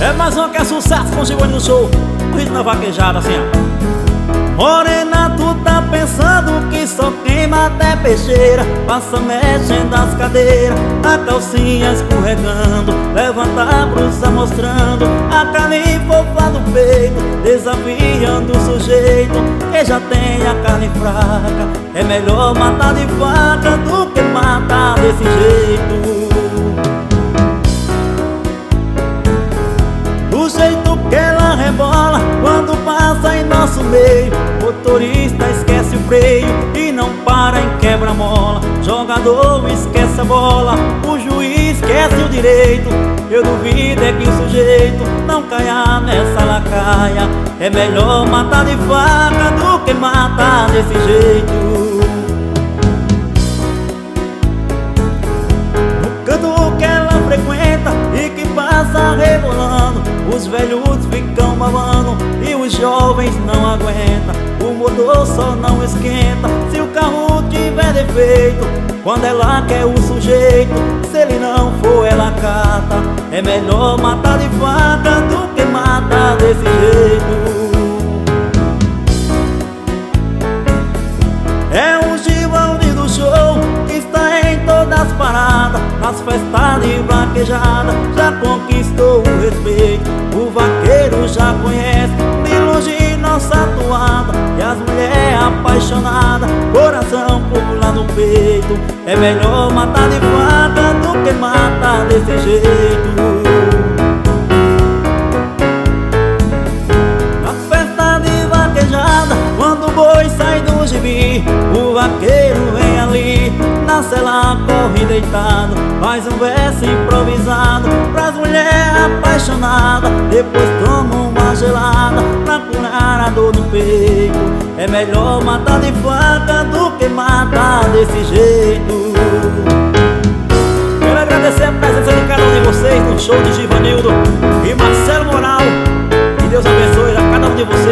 É mais uma que é sucesso com o Giovanni no show. O ritmo na vaquejada assim, ó. Morena, tu tá pensando que só quem mata é peixeira. Passa mexendo as cadeiras, a calcinha escorregando, levanta a blusa mostrando a carne fofa do peito, desafiando o sujeito que já tem a carne fraca. É melhor matar de faca do que matar desse jeito. Do jeito que ela rebola quando passa em nosso meio, motorista esquece o freio e não para em quebra-mola. Jogador esquece a bola, o juiz esquece o direito. Eu duvido é que o sujeito não caia nessa lacaia. É melhor matar de faca do que matar desse jeito. No canto que ela frequenta e que passa rebolando, os velhos ficam babando e os jovens não aguentam. O motor só não esquenta se o carro tiver defeito. Quando ela quer o sujeito, se ele não for ela cata. É melhor matar de faca do que matar desse jeito. É um Giovanni do show que está em todas as paradas, nas festas de vaquejada já conquistou o respeito. O vaqueiro já conhece de longe nossa toada, e as mulheres apaixonadas, coração pula no peito. É melhor matar de faca do que matar desse jeito. Na festa de vaquejada, quando o boi sai do gibi, o vaqueiro vem ali, na cela corre deitado, faz um verso improvisado pras mulheres apaixonadas. Depois toma uma gelada pra curar a dor no peito. É melhor matar de faca do que matar desse jeito. Quero agradecer a presença de cada um de vocês no show de Givanildo e Marcelo Moral. Que Deus abençoe a cada um de vocês.